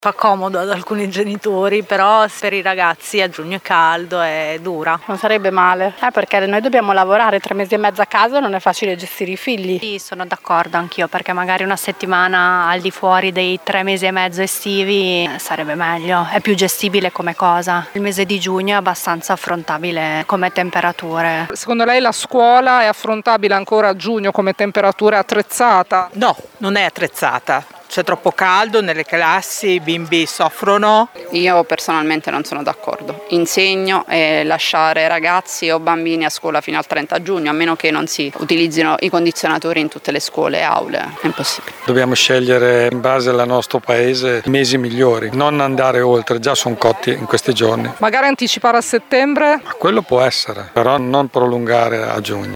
Fa comodo ad alcuni genitori, però per i ragazzi a giugno è caldo, è dura. Non sarebbe male, perché noi dobbiamo lavorare 3 mesi e mezzo a casa, non è facile gestire i figli. Sì, sono d'accordo anch'io, perché magari una settimana al di fuori dei 3 mesi e mezzo estivi sarebbe meglio, è più gestibile come cosa. Il mese di giugno è abbastanza affrontabile come temperature. Secondo lei la scuola è affrontabile ancora a giugno come temperatura attrezzata? No, non è attrezzata. C'è troppo caldo nelle classi, i bimbi soffrono. Io personalmente non sono d'accordo. Insegno e lasciare ragazzi o bambini a scuola fino al 30 giugno, a meno che non si utilizzino i condizionatori in tutte le scuole e aule, è impossibile. Dobbiamo scegliere in base al nostro paese i mesi migliori, non andare oltre, già sono cotti in questi giorni. Magari anticipare a settembre? Ma quello può essere, però non prolungare a giugno.